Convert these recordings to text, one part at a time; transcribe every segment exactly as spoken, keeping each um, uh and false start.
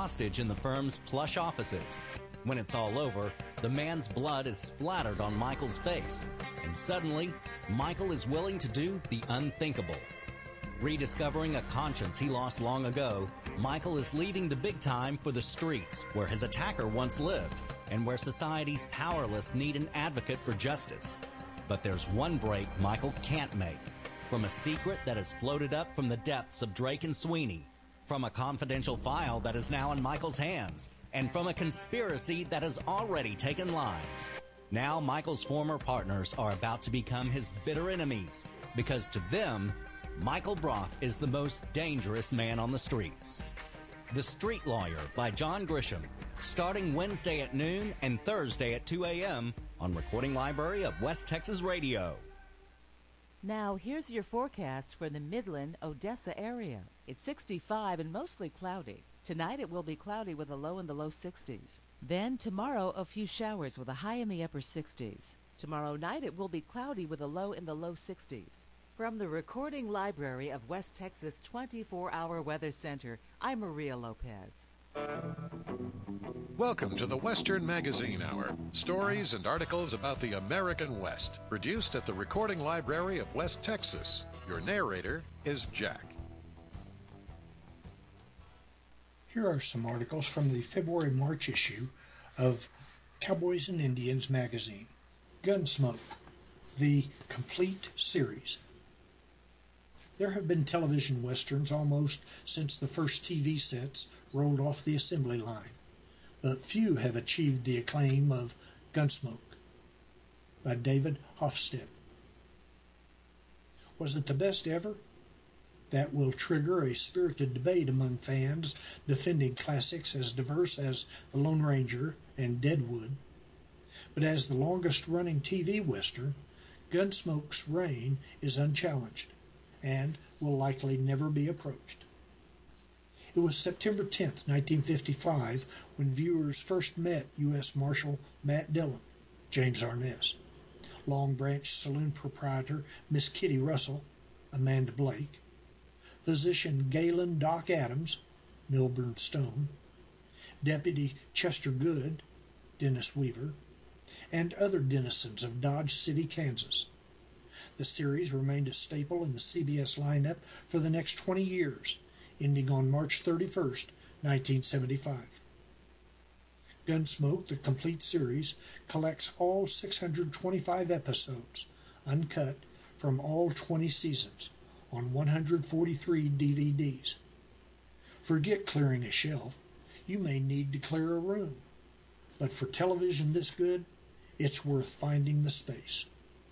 hostage in the firm's plush offices. When it's all over, the man's blood is splattered on Michael's face, and suddenly, Michael is willing to do the unthinkable. Rediscovering a conscience he lost long ago, Michael is leaving the big time for the streets where his attacker once lived and where society's powerless need an advocate for justice. But there's one break Michael can't make. From a secret that has floated up from the depths of Drake and Sweeney, from a confidential file that is now in Michael's hands, and from a conspiracy that has already taken lives. Now Michael's former partners are about to become his bitter enemies, because to them, Michael Brock is the most dangerous man on the streets. The Street Lawyer by John Grisham, starting Wednesday at noon and Thursday at two a.m. on Recording Library of West Texas Radio. Now, here's your forecast for the Midland, Odessa area. It's sixty-five and mostly cloudy. Tonight it will be cloudy with a low in the low sixties. Then tomorrow, a few showers with a high in the upper sixties. Tomorrow night it will be cloudy with a low in the low sixties. From the Recording Library of West Texas twenty-four hour Weather Center, I'm Maria Lopez. Welcome to the Western Magazine Hour. Stories and articles about the American West. Produced at the Recording Library of West Texas. Your narrator is Jack. Here are some articles from the February-March issue of Cowboys and Indians magazine. Gunsmoke, the complete series. There have been television westerns almost since the first T V sets rolled off the assembly line, but few have achieved the acclaim of Gunsmoke by David Hofstede. Was it the best ever? That will trigger a spirited debate among fans defending classics as diverse as The Lone Ranger and Deadwood. But as the longest-running T V western, Gunsmoke's reign is unchallenged and will likely never be approached. It was September tenth, nineteen fifty-five, when viewers first met U S Marshal Matt Dillon, James Arness, Long Branch Saloon proprietor Miss Kitty Russell, Amanda Blake, physician Galen Doc Adams, Milburn Stone, Deputy Chester Good, Dennis Weaver, and other denizens of Dodge City, Kansas. The series remained a staple in the C B S lineup for the next twenty years, ending on March thirty-first, nineteen seventy-five. Gunsmoke, the complete series, collects all six hundred twenty-five episodes, uncut, from all twenty seasons, on one hundred forty-three D V Ds. Forget clearing a shelf. You may need to clear a room. But for television this good, it's worth finding the space.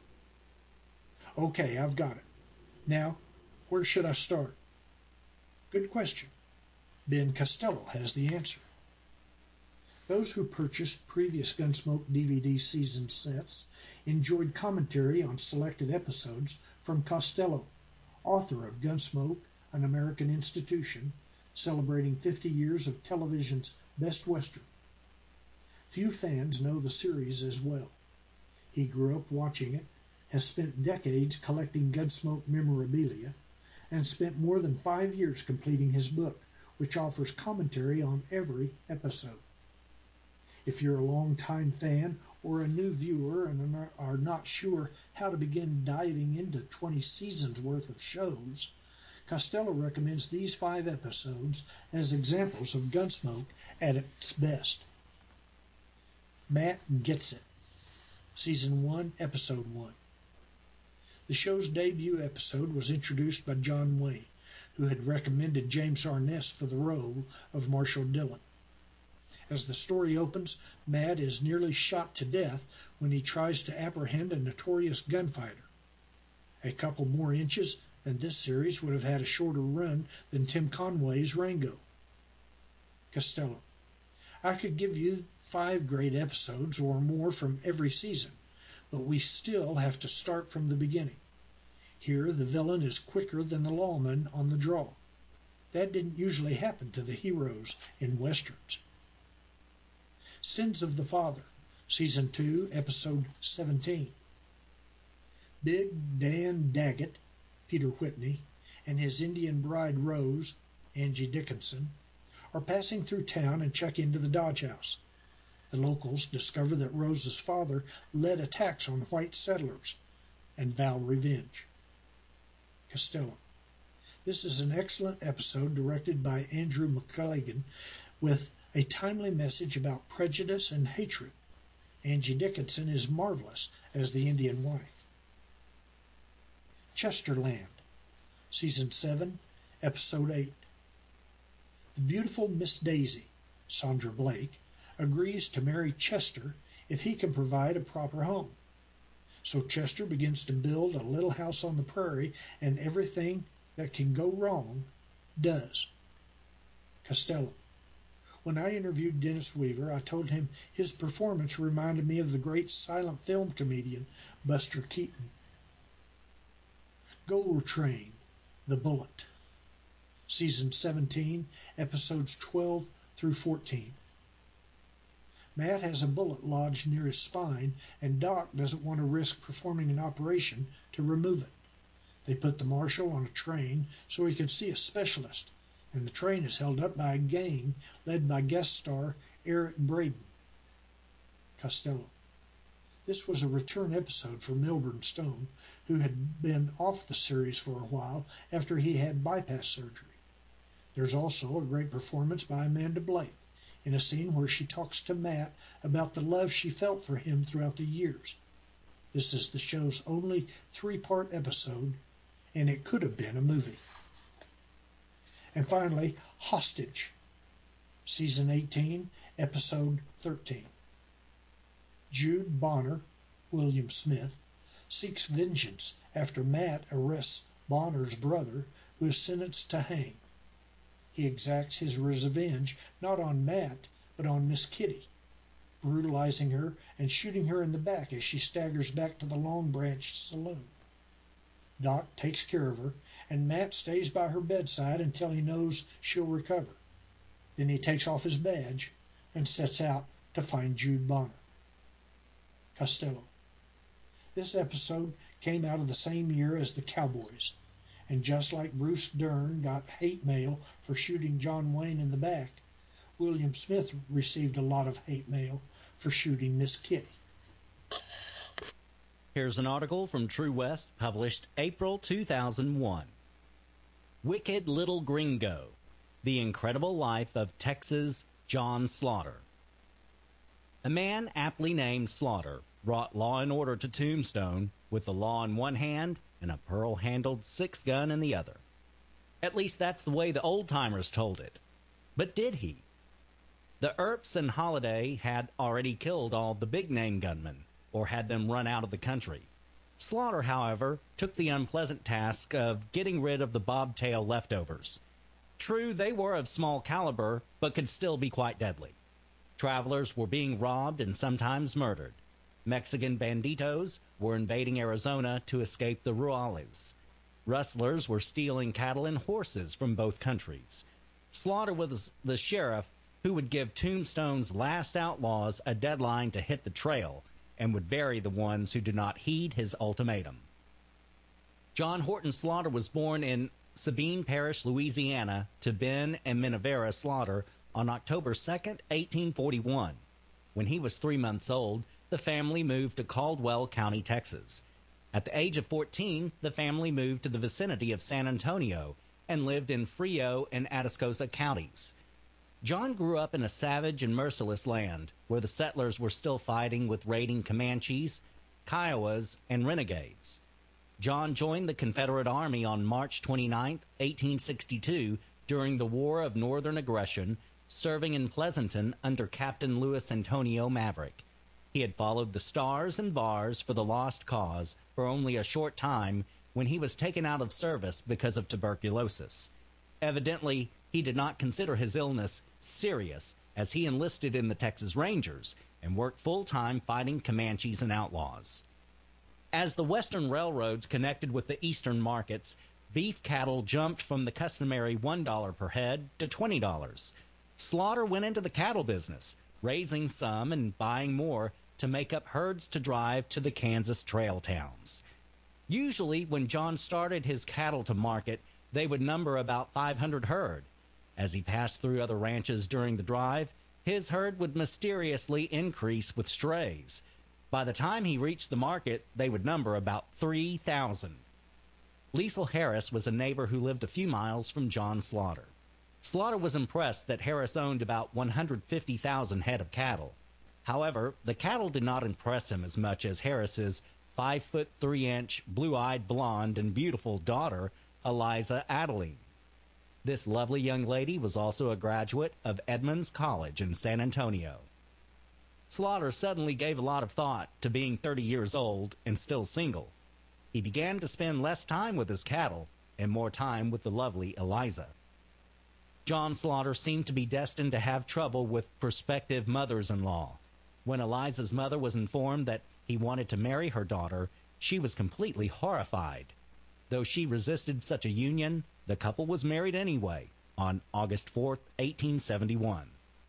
Okay, I've got it. Now, where should I start? Good question. Ben Costello has the answer. Those who purchased previous Gunsmoke D V D season sets enjoyed commentary on selected episodes from Costello, author of Gunsmoke, An American Institution, celebrating fifty years of television's best western. Few fans know the series as well. He grew up watching it, has spent decades collecting Gunsmoke memorabilia, and spent more than five years completing his book, which offers commentary on every episode. If you're a longtime fan or a new viewer and are not sure how to begin diving into twenty seasons worth of shows, Costello recommends these five episodes as examples of Gunsmoke at its best. Matt Gets It, Season one, Episode one. The show's debut episode was introduced by John Wayne, who had recommended James Arness for the role of Marshal Dillon. As the story opens, Matt is nearly shot to death when he tries to apprehend a notorious gunfighter. A couple more inches, and this series would have had a shorter run than Tim Conway's Rango. Costello: I could give you five great episodes or more from every season, but we still have to start from the beginning. Here, the villain is quicker than the lawman on the draw. That didn't usually happen to the heroes in westerns. Sins of the Father, Season two, Episode seventeen. Big Dan Daggett, Peter Whitney, and his Indian bride Rose, Angie Dickinson, are passing through town and check into the Dodge House. The locals discover that Rose's father led attacks on white settlers and vow revenge. Costello. This is an excellent episode directed by Andrew McCagan with a timely message about prejudice and hatred. Angie Dickinson is marvelous as the Indian wife. Chesterland, Season seven, Episode eight. The beautiful Miss Daisy, Sandra Blake, agrees to marry Chester if he can provide a proper home. So Chester begins to build a little house on the prairie, and everything that can go wrong does. Costello. When I interviewed Dennis Weaver, I told him his performance reminded me of the great silent film comedian Buster Keaton. Gold Train, The Bullet, Season seventeen, Episodes twelve through fourteen. Matt has a bullet lodged near his spine, and Doc doesn't want to risk performing an operation to remove it. They put the marshal on a train so he can see a specialist, and the train is held up by a gang led by guest star Eric Braeden. Costello. This was a return episode for Milburn Stone, who had been off the series for a while after he had bypass surgery. There's also a great performance by Amanda Blake in a scene where she talks to Matt about the love she felt for him throughout the years. This is the show's only three-part episode, and it could have been a movie. And finally, Hostage, Season eighteen, Episode thirteen. Jude Bonner, William Smith, seeks vengeance after Matt arrests Bonner's brother, who is sentenced to hang. He exacts his revenge not on Matt, but on Miss Kitty, brutalizing her and shooting her in the back as she staggers back to the Long Branch saloon. Doc takes care of her, and Matt stays by her bedside until he knows she'll recover. Then he takes off his badge and sets out to find Jude Bonner. Costello. This episode came out of the same year as The Cowboys, and just like Bruce Dern got hate mail for shooting John Wayne in the back, William Smith received a lot of hate mail for shooting Miss Kitty. Here's an article from True West, published April two thousand one. Wicked Little Gringo, The Incredible Life of Texas John Slaughter. A man aptly named Slaughter brought law and order to Tombstone with the law in one hand and a pearl-handled six-gun in the other. At least that's the way the old-timers told it. But did he? The Earps and Holiday had already killed all the big-name gunmen, or had them run out of the country. Slaughter, however, took the unpleasant task of getting rid of the bobtail leftovers. True, they were of small caliber, but could still be quite deadly. Travelers were being robbed and sometimes murdered. Mexican banditos were invading Arizona to escape the Ruales. Rustlers were stealing cattle and horses from both countries. Slaughter was the sheriff who would give Tombstone's last outlaws a deadline to hit the trail and would bury the ones who did not heed his ultimatum. John Horton Slaughter was born in Sabine Parish, Louisiana, to Ben and Minevera Slaughter on October second, eighteen forty-one. When he was three months old, the family moved to Caldwell County, Texas. At the age of fourteen, the family moved to the vicinity of San Antonio and lived in Frio and Atascosa counties. John grew up in a savage and merciless land where the settlers were still fighting with raiding Comanches, Kiowas, and renegades. John joined the Confederate Army on March twenty-ninth, eighteen sixty-two, during the War of Northern Aggression, serving in Pleasanton under Captain Louis Antonio Maverick. He had followed the Stars and Bars for the Lost Cause for only a short time when he was taken out of service because of tuberculosis. Evidently, he did not consider his illness serious, as he enlisted in the Texas Rangers and worked full-time fighting Comanches and outlaws. As the western railroads connected with the eastern markets, beef cattle jumped from the customary one dollar per head to twenty dollars. Slaughter went into the cattle business, raising some and buying more to make up herds to drive to the Kansas trail towns. Usually, when John started his cattle to market, they would number about five hundred herd. As he passed through other ranches during the drive, his herd would mysteriously increase with strays. By the time he reached the market, they would number about three thousand. Liesl Harris was a neighbor who lived a few miles from John Slaughter. Slaughter was impressed that Harris owned about one hundred fifty thousand head of cattle. However, the cattle did not impress him as much as Harris's five foot three inch, blue-eyed, blonde, and beautiful daughter, Eliza Adeline. This lovely young lady was also a graduate of Edmonds College in San Antonio. Slaughter suddenly gave a lot of thought to being thirty years old and still single. He began to spend less time with his cattle and more time with the lovely Eliza. John Slaughter seemed to be destined to have trouble with prospective mothers-in-law. When Eliza's mother was informed that he wanted to marry her daughter, she was completely horrified. Though she resisted such a union, the couple was married anyway on August fourth, eighteen seventy-one.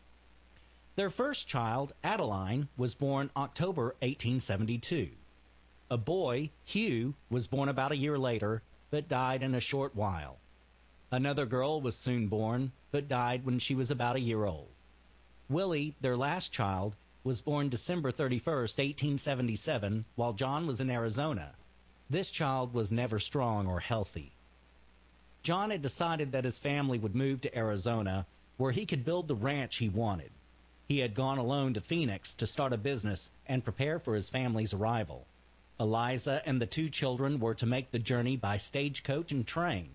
Their first child, Adeline, was born October eighteen seventy-two. A boy, Hugh, was born about a year later, but died in a short while. Another girl was soon born, but died when she was about a year old. Willie, their last child, was born December thirty-first, eighteen seventy-seven, while John was in Arizona. This child was never strong or healthy. John had decided that his family would move to Arizona, where he could build the ranch he wanted. He had gone alone to Phoenix to start a business and prepare for his family's arrival. Eliza and the two children were to make the journey by stagecoach and train.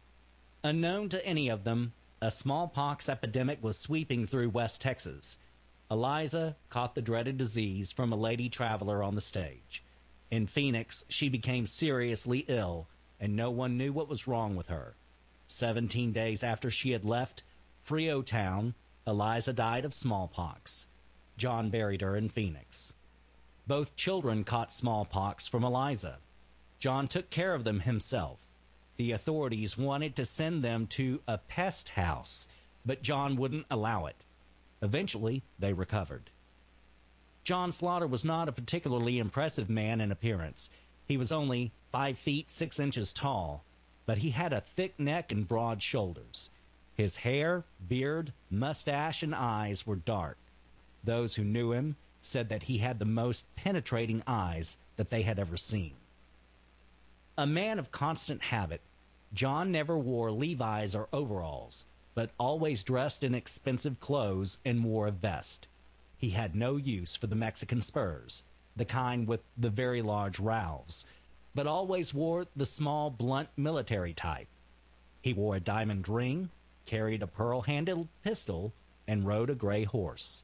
Unknown to any of them, a smallpox epidemic was sweeping through West Texas. Eliza caught the dreaded disease from a lady traveler on the stage. In Phoenix, she became seriously ill, and no one knew what was wrong with her. Seventeen days after she had left Freotown, Eliza died of smallpox. John buried her in Phoenix. Both children caught smallpox from Eliza. John took care of them himself. The authorities wanted to send them to a pest house, but John wouldn't allow it. Eventually, they recovered. John Slaughter was not a particularly impressive man in appearance. He was only five feet six inches tall, but he had a thick neck and broad shoulders. His hair, beard, mustache, and eyes were dark. Those who knew him said that he had the most penetrating eyes that they had ever seen. A man of constant habit, John never wore Levi's or overalls, but always dressed in expensive clothes and wore a vest. He had no use for the Mexican spurs, the kind with the very large rowels, but always wore the small, blunt military type. He wore a diamond ring, carried a pearl-handled pistol, and rode a gray horse.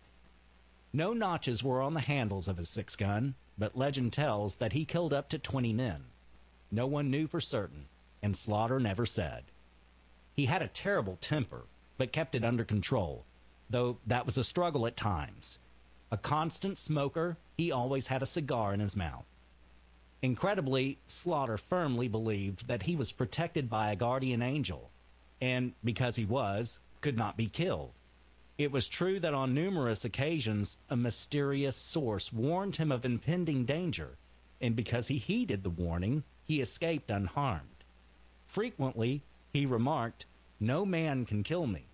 No notches were on the handles of his six-gun, but legend tells that he killed up to twenty men. No one knew for certain, and Slaughter never said. He had a terrible temper, but kept it under control, though that was a struggle at times. A constant smoker, he always had a cigar in his mouth. Incredibly, Slaughter firmly believed that he was protected by a guardian angel, and because he was, could not be killed. It was true that on numerous occasions a mysterious source warned him of impending danger, and because he heeded the warning, he escaped unharmed. Frequently, he remarked, "No man can kill me.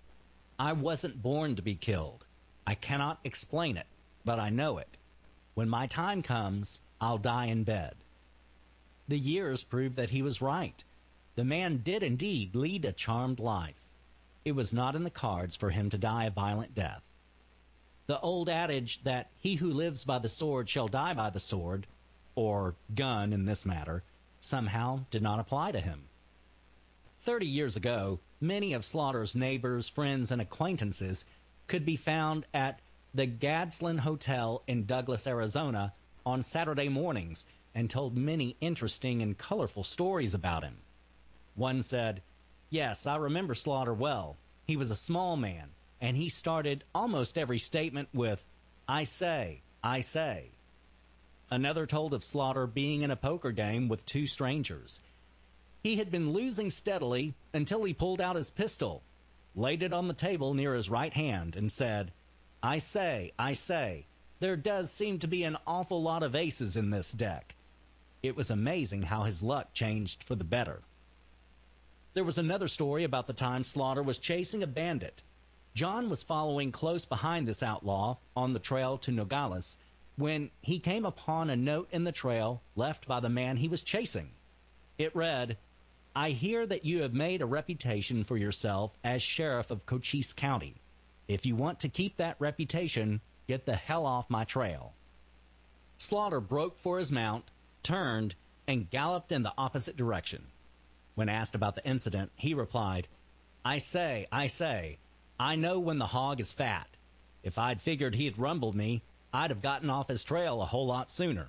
I wasn't born to be killed. I cannot explain it, but I know it. When my time comes, I'll die in bed." The years proved that he was right. The man did indeed lead a charmed life. It was not in the cards for him to die a violent death. The old adage that he who lives by the sword shall die by the sword, or gun in this matter, somehow did not apply to him. Thirty years ago, many of Slaughter's neighbors, friends, and acquaintances could be found at the Gadsden Hotel in Douglas, Arizona on Saturday mornings and told many interesting and colorful stories about him. One said, "Yes, I remember Slaughter well. He was a small man, and he started almost every statement with, 'I say, I say.'" Another told of Slaughter being in a poker game with two strangers. He had been losing steadily until he pulled out his pistol, laid it on the table near his right hand, and said, "I say, I say, there does seem to be an awful lot of aces in this deck." It was amazing how his luck changed for the better. There was another story about the time Slaughter was chasing a bandit. John was following close behind this outlaw on the trail to Nogales when he came upon a note in the trail left by the man he was chasing. It read, "I hear that you have made a reputation for yourself as sheriff of Cochise County. If you want to keep that reputation, get the hell off my trail." Slaughter broke for his mount, turned, and galloped in the opposite direction. When asked about the incident, he replied, I say, I say, I know when the hog is fat. If I'd figured he'd rumbled me, I'd have gotten off his trail a whole lot sooner."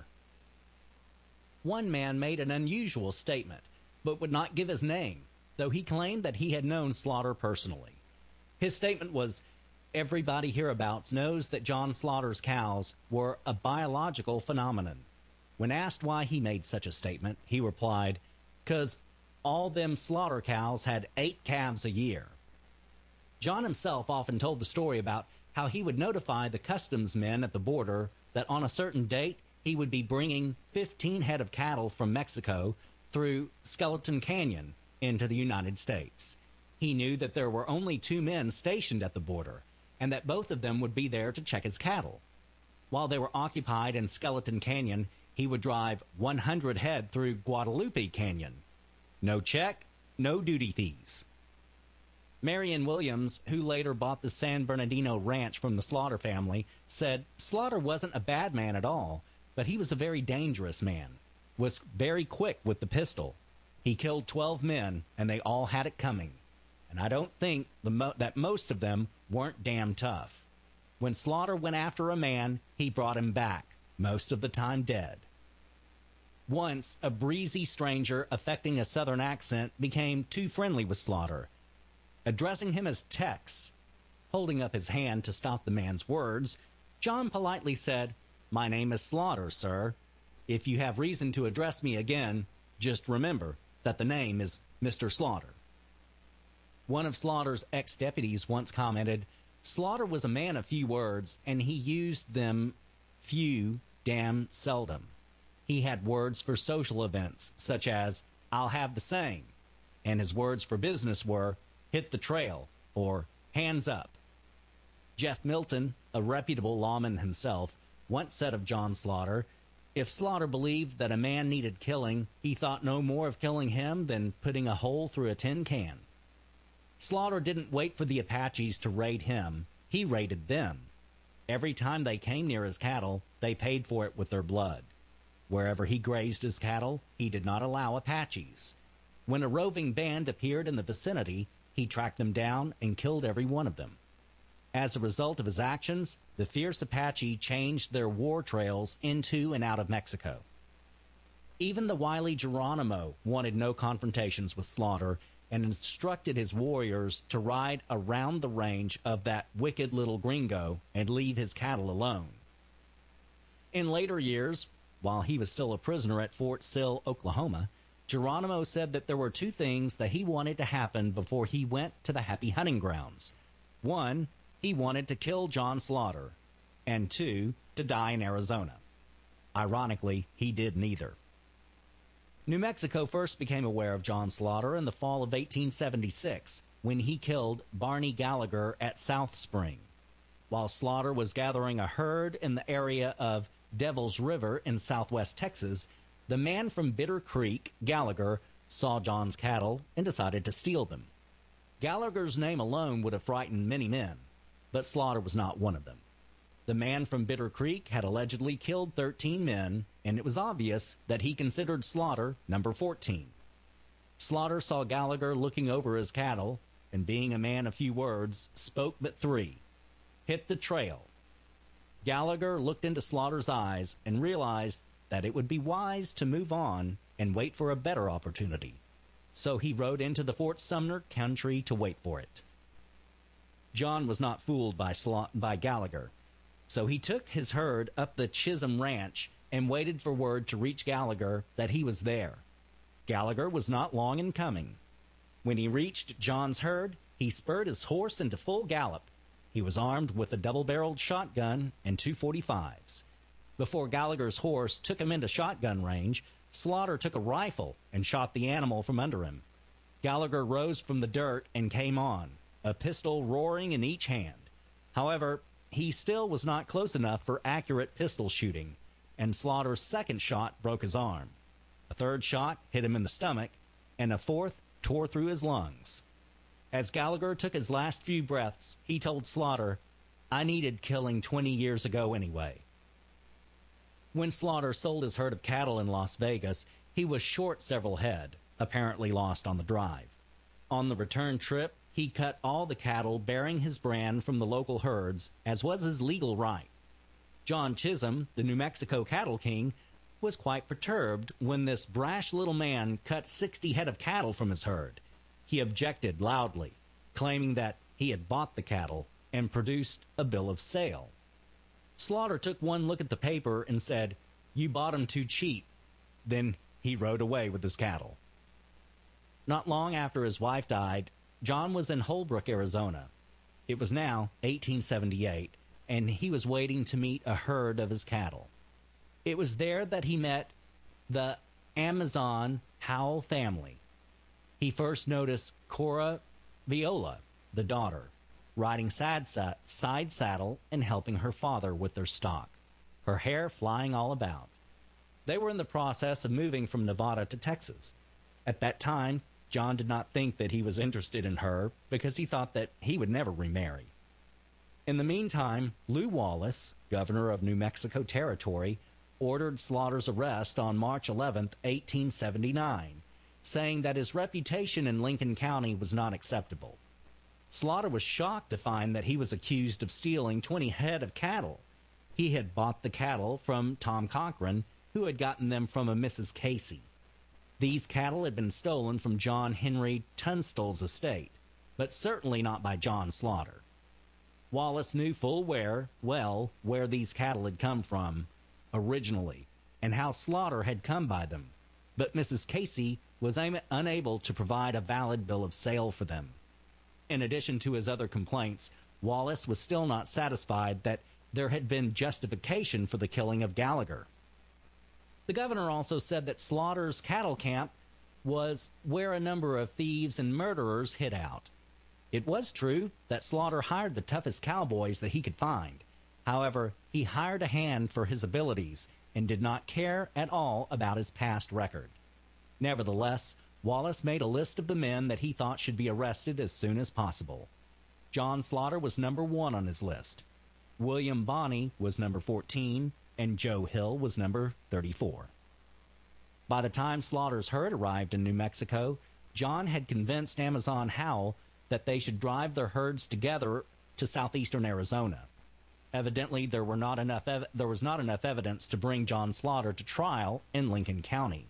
One man made an unusual statement, but would not give his name, though he claimed that he had known Slaughter personally. His statement was, "Everybody hereabouts knows that John Slaughter's cows were a biological phenomenon." When asked why he made such a statement, he replied, "'Cause all them slaughter cows had eight calves a year." John himself often told the story about how he would notify the customs men at the border that on a certain date he would be bringing fifteen head of cattle from Mexico through Skeleton Canyon into the United States. He knew that there were only two men stationed at the border, and that both of them would be there to check his cattle. While they were occupied in Skeleton Canyon, he would drive one hundred head through Guadalupe Canyon. No check, no duty fees. Marion Williams, who later bought the San Bernardino Ranch from the Slaughter family, said Slaughter wasn't a bad man at all, but he was a very dangerous man, was very quick with the pistol. He killed twelve men, and they all had it coming. And I don't think the mo- that most of them weren't damn tough. When Slaughter went after a man, he brought him back, most of the time dead. Once, a breezy stranger affecting a southern accent became too friendly with Slaughter. Addressing him as Tex, holding up his hand to stop the man's words, John politely said, "My name is Slaughter, sir. If you have reason to address me again, just remember that the name is Mister Slaughter." One of Slaughter's ex-deputies once commented, "Slaughter was a man of few words, and he used them few damn seldom. He had words for social events, such as, 'I'll have the same,' and his words for business were, 'Hit the trail,' or 'Hands up.'" Jeff Milton, a reputable lawman himself, once said of John Slaughter, "If Slaughter believed that a man needed killing, he thought no more of killing him than putting a hole through a tin can." Slaughter didn't wait for the Apaches to raid him. He raided them. Every time they came near his cattle, they paid for it with their blood. Wherever he grazed his cattle, he did not allow Apaches. When a roving band appeared in the vicinity, he tracked them down and killed every one of them. As a result of his actions, the fierce Apache changed their war trails into and out of Mexico. Even the wily Geronimo wanted no confrontations with Slaughter and instructed his warriors to ride around the range of that wicked little gringo and leave his cattle alone. In later years, while he was still a prisoner at Fort Sill, Oklahoma, Geronimo said that there were two things that he wanted to happen before he went to the Happy Hunting Grounds. One, he wanted to kill John Slaughter, and two, to die in Arizona. Ironically, he did neither. New Mexico first became aware of John Slaughter in the fall of eighteen seventy-six, when he killed Barney Gallagher at South Spring. While Slaughter was gathering a herd in the area of Devil's River in southwest Texas, the man from Bitter Creek, Gallagher, saw John's cattle and decided to steal them. Gallagher's name alone would have frightened many men, but Slaughter was not one of them. The man from Bitter Creek had allegedly killed thirteen men, and it was obvious that he considered Slaughter number fourteen. Slaughter saw Gallagher looking over his cattle, and being a man of few words, spoke but three: "Hit the trail." Gallagher looked into Slaughter's eyes and realized that it would be wise to move on and wait for a better opportunity. So he rode into the Fort Sumner country to wait for it. John was not fooled by, Sla- by Gallagher, so he took his herd up the Chisholm Ranch and waited for word to reach Gallagher that he was there. Gallagher was not long in coming. When he reached John's herd, he spurred his horse into full gallop. He was armed with a double-barreled shotgun and two forty-fives. Before Gallagher's horse took him into shotgun range, Slaughter took a rifle and shot the animal from under him. Gallagher rose from the dirt and came on, a pistol roaring in each hand. However, he still was not close enough for accurate pistol shooting, and Slaughter's second shot broke his arm. A third shot hit him in the stomach, and a fourth tore through his lungs. As Gallagher took his last few breaths, he told Slaughter, "I needed killing twenty years ago anyway." When Slaughter sold his herd of cattle in Las Vegas, he was short several head, apparently lost on the drive. On the return trip, he cut all the cattle bearing his brand from the local herds, as was his legal right. John Chisholm, the New Mexico cattle king, was quite perturbed when this brash little man cut sixty head of cattle from his herd. He objected loudly, claiming that he had bought the cattle and produced a bill of sale. Slaughter took one look at the paper and said, "You bought 'em too cheap." Then he rode away with his cattle. Not long after his wife died, John was in Holbrook, Arizona. It was now eighteen seventy-eight, and he was waiting to meet a herd of his cattle. It was there that he met the Amazon Howell family. He first noticed Cora Viola, the daughter, riding side, side saddle and helping her father with their stock, her hair flying all about. They were in the process of moving from Nevada to Texas. At that time, John did not think that he was interested in her because he thought that he would never remarry. In the meantime, Lew Wallace, governor of New Mexico Territory, ordered Slaughter's arrest on March eleventh, eighteen seventy-nine, saying that his reputation in Lincoln County was not acceptable. Slaughter was shocked to find that he was accused of stealing twenty head of cattle. He had bought the cattle from Tom Cochran, who had gotten them from a Missus Casey. These cattle had been stolen from John Henry Tunstall's estate, but certainly not by John Slaughter. Wallace knew full where, well, where these cattle had come from originally, and how Slaughter had come by them, but Missus Casey was am- unable to provide a valid bill of sale for them. In addition to his other complaints, Wallace was still not satisfied that there had been justification for the killing of Gallagher. The governor also said that Slaughter's cattle camp was where a number of thieves and murderers hid out. It was true that Slaughter hired the toughest cowboys that he could find. However, he hired a hand for his abilities and did not care at all about his past record. Nevertheless, Wallace made a list of the men that he thought should be arrested as soon as possible. John Slaughter was number one on his list. William Bonney was number fourteen, and Joe Hill was number thirty-four. By the time Slaughter's herd arrived in New Mexico, John had convinced Amazon Howell that they should drive their herds together to southeastern Arizona. Evidently, there were not enough ev- there was not enough evidence to bring John Slaughter to trial in Lincoln County.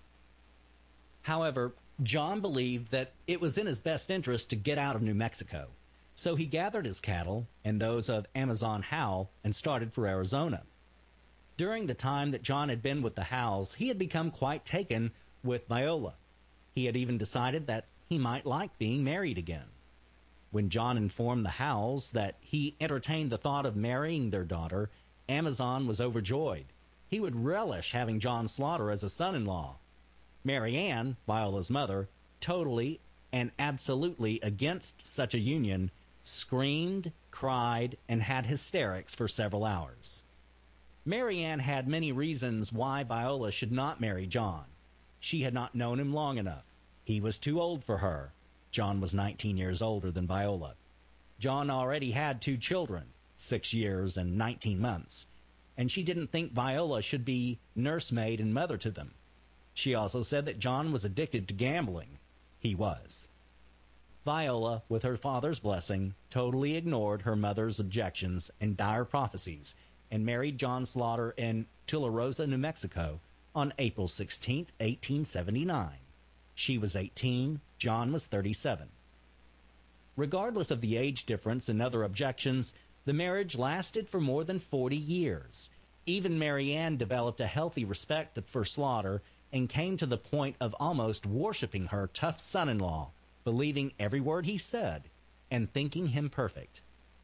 However, John believed that it was in his best interest to get out of New Mexico, so he gathered his cattle and those of Amazon Howell and started for Arizona. During the time that John had been with the Howells, he had become quite taken with Viola. He had even decided that he might like being married again. When John informed the Howells that he entertained the thought of marrying their daughter, Amazon was overjoyed. He would relish having John Slaughter as a son-in-law. Mary Ann, Viola's mother, totally and absolutely against such a union, screamed, cried, and had hysterics for several hours. Mary Ann had many reasons why Viola should not marry John. She had not known him long enough. He was too old for her. John was nineteen years older than Viola. John already had two children, six years and nineteen months, and she didn't think Viola should be nursemaid and mother to them. She also said that John was addicted to gambling. He was. Viola, with her father's blessing, totally ignored her mother's objections and dire prophecies and married John Slaughter in Tularosa, New Mexico on April sixteenth, eighteen seventy-nine. She was eighteen, John was thirty-seven. Regardless of the age difference and other objections, the marriage lasted for more than forty years. Even Mary Ann developed a healthy respect for Slaughter and came to the point of almost worshiping her tough son-in-law, believing every word he said, and thinking him perfect.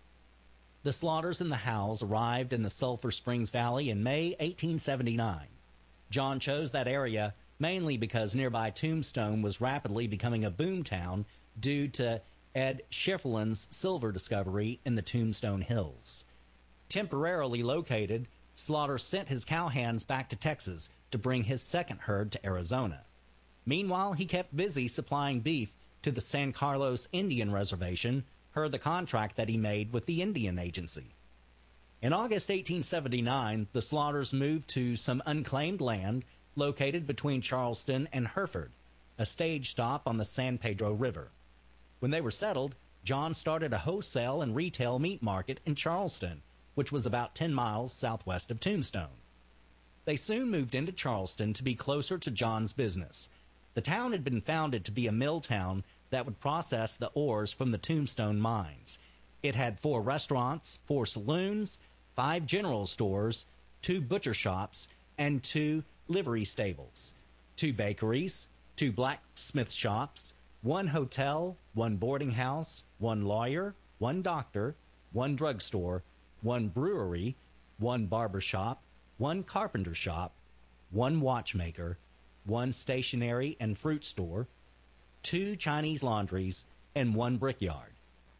The Slaughters and the Howells arrived in the Sulphur Springs Valley in May eighteen seventy-nine. John chose that area mainly because nearby Tombstone was rapidly becoming a boomtown due to Ed Schieffelin's silver discovery in the Tombstone Hills. Temporarily located, Slaughter sent his cowhands back to Texas to bring his second herd to Arizona. Meanwhile, he kept busy supplying beef to the San Carlos Indian Reservation per the contract that he made with the Indian Agency. In August eighteen seventy-nine, the Slaughters moved to some unclaimed land located between Charleston and Hereford, a stage stop on the San Pedro River. When they were settled, John started a wholesale and retail meat market in Charleston, which was about ten miles southwest of Tombstone. They soon moved into Charleston to be closer to John's business. The town had been founded to be a mill town that would process the ores from the Tombstone mines. It had four restaurants, four saloons, five general stores, two butcher shops, and two livery stables, two bakeries, two blacksmith shops, one hotel, one boarding house, one lawyer, one doctor, one drugstore, one brewery, one barber shop, one carpenter shop, one watchmaker, one stationery and fruit store, two Chinese laundries, and one brickyard.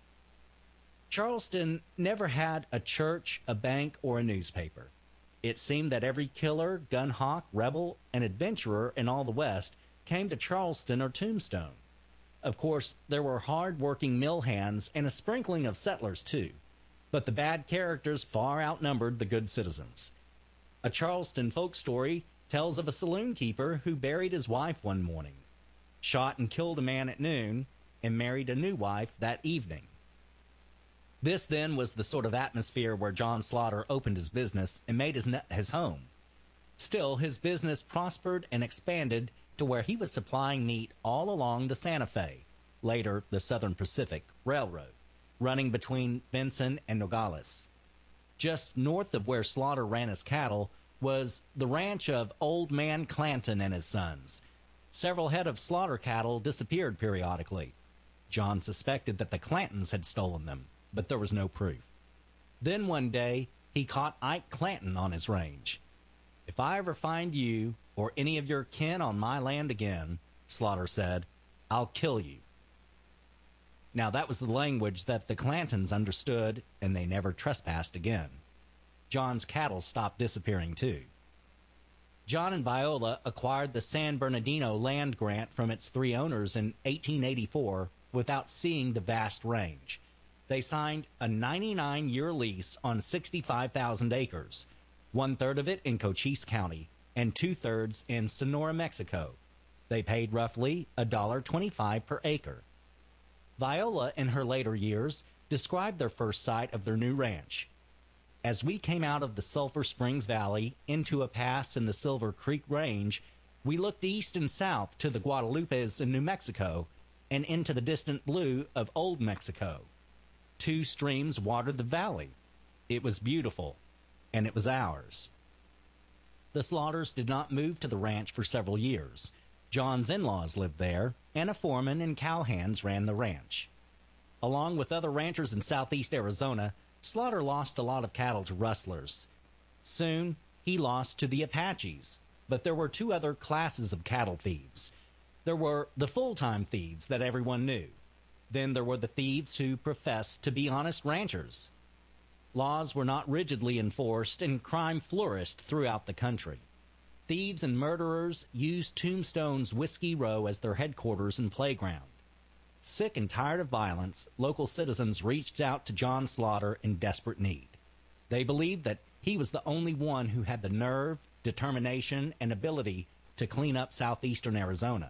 Charleston never had a church, a bank, or a newspaper. It seemed that every killer, gun hawk, rebel, and adventurer in all the West came to Charleston or Tombstone. Of course, there were hard-working mill hands and a sprinkling of settlers, too. But the bad characters far outnumbered the good citizens. A Charleston folk story tells of a saloon keeper who buried his wife one morning, shot and killed a man at noon, and married a new wife that evening. This, then, was the sort of atmosphere where John Slaughter opened his business and made his, his home. Still, his business prospered and expanded to where he was supplying meat all along the Santa Fe, later the Southern Pacific Railroad, running between Vinson and Nogales. Just north of where Slaughter ran his cattle was the ranch of Old Man Clanton and his sons. Several head of Slaughter cattle disappeared periodically. John suspected that the Clantons had stolen them, but there was no proof. Then one day, he caught Ike Clanton on his range. "If I ever find you or any of your kin on my land again," Slaughter said, "I'll kill you." Now, that was the language that the Clantons understood, and they never trespassed again. John's cattle stopped disappearing, too. John and Viola acquired the San Bernardino land grant from its three owners in eighteen eighty-four without seeing the vast range. They signed a ninety-nine year lease on sixty-five thousand acres, one-third of it in Cochise County and two-thirds in Sonora, Mexico. They paid roughly one dollar twenty-five per acre. Viola, in her later years, described their first sight of their new ranch. "As we came out of the Sulphur Springs Valley into a pass in the Silver Creek Range, we looked east and south to the Guadalupes in New Mexico and into the distant blue of Old Mexico. Two streams watered the valley. It was beautiful, and it was ours." The Slaughters did not move to the ranch for several years. John's in-laws lived there, and a foreman and cowhands ran the ranch. Along with other ranchers in southeast Arizona, Slaughter lost a lot of cattle to rustlers. Soon, he lost to the Apaches, but there were two other classes of cattle thieves. There were the full-time thieves that everyone knew. Then there were the thieves who professed to be honest ranchers. Laws were not rigidly enforced, and crime flourished throughout the country. Thieves and murderers used Tombstone's Whiskey Row as their headquarters and playground. Sick and tired of violence, local citizens reached out to John Slaughter in desperate need. They believed that he was the only one who had the nerve, determination, and ability to clean up southeastern Arizona.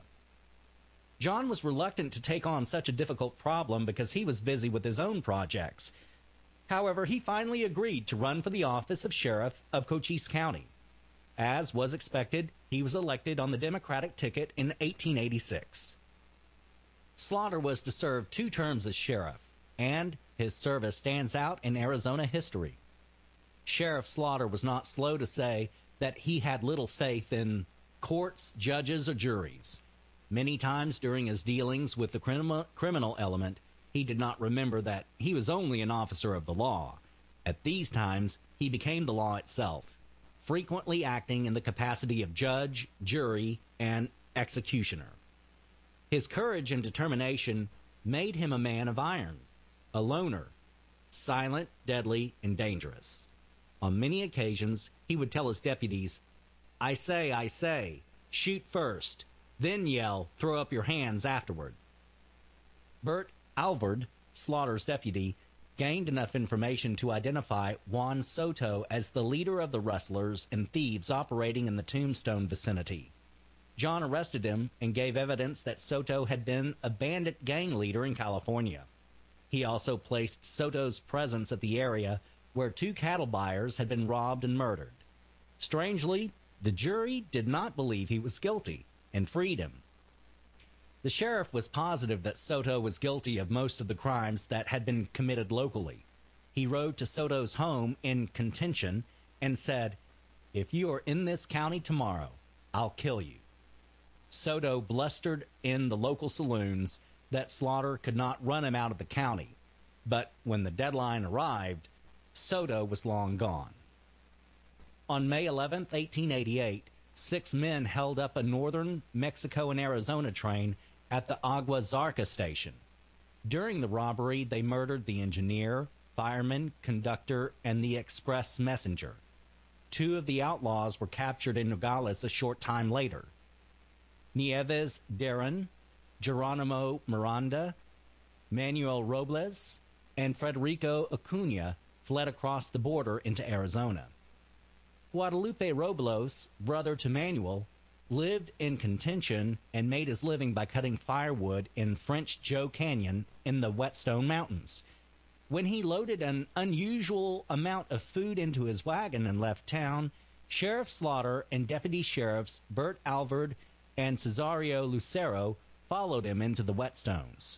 John was reluctant to take on such a difficult problem because he was busy with his own projects. However, he finally agreed to run for the office of sheriff of Cochise County. As was expected, he was elected on the Democratic ticket in eighteen eighty-six. Slaughter was to serve two terms as sheriff, and his service stands out in Arizona history. Sheriff Slaughter was not slow to say that he had little faith in courts, judges, or juries. Many times during his dealings with the criminal, criminal element, he did not remember that he was only an officer of the law. At these times, he became the law itself. frequently acting in the capacity of judge, jury, and executioner. His courage and determination made him a man of iron, a loner, silent, deadly, and dangerous. On many occasions, he would tell his deputies, "I say, I say, shoot first, then yell, throw up your hands afterward." Bert Alvord, Slaughter's deputy, gained enough information to identify Juan Soto as the leader of the rustlers and thieves operating in the Tombstone vicinity. John arrested him and gave evidence that Soto had been a bandit gang leader in California. He also placed Soto's presence at the area where two cattle buyers had been robbed and murdered. Strangely, the jury did not believe he was guilty and freed him. The sheriff was positive that Soto was guilty of most of the crimes that had been committed locally. He rode to Soto's home in Contention and said, "If you are in this county tomorrow, I'll kill you." Soto blustered in the local saloons that Slaughter could not run him out of the county, but when the deadline arrived, Soto was long gone. On May eleventh, eighteen eighty-eight, six men held up a northern Mexico and Arizona train at the Agua Zarca station. During the robbery, they murdered the engineer, fireman, conductor, and the express messenger. Two of the outlaws were captured in Nogales a short time later. Nieves Darren, Geronimo Miranda, Manuel Robles, and Federico Acuna fled across the border into Arizona. Guadalupe Robles, brother to Manuel, lived in Contention and made his living by cutting firewood in French Joe Canyon in the Whetstone Mountains. When he loaded an unusual amount of food into his wagon and left town, Sheriff Slaughter and Deputy Sheriffs Bert Alvord and Cesario Lucero followed him into the Whetstones.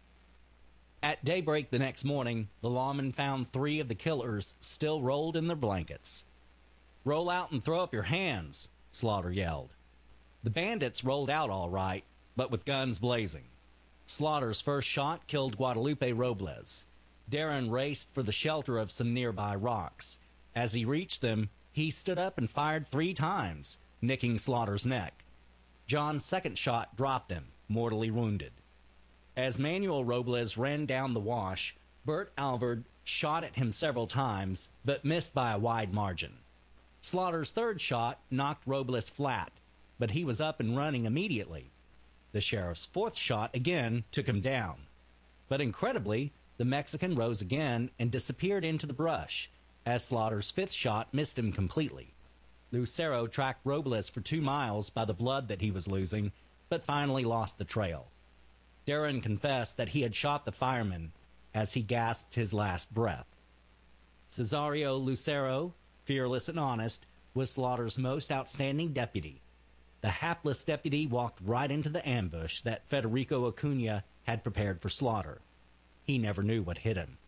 At daybreak the next morning, the lawmen found three of the killers still rolled in their blankets. "Roll out and throw up your hands," Slaughter yelled. The bandits rolled out all right, but with guns blazing. Slaughter's first shot killed Guadalupe Robles. Darren raced for the shelter of some nearby rocks. As he reached them, he stood up and fired three times, nicking Slaughter's neck. John's second shot dropped him, mortally wounded. As Manuel Robles ran down the wash, Bert Alvord shot at him several times, but missed by a wide margin. Slaughter's third shot knocked Robles flat, but he was up and running immediately. The sheriff's fourth shot again took him down. But incredibly, the Mexican rose again and disappeared into the brush, as Slaughter's fifth shot missed him completely. Lucero tracked Robles for two miles by the blood that he was losing, but finally lost the trail. Darren confessed that he had shot the fireman as he gasped his last breath. Cesario Lucero, fearless and honest, was Slaughter's most outstanding deputy. The hapless deputy walked right into the ambush that Federico Acuna had prepared for Slaughter. He never knew what hit him.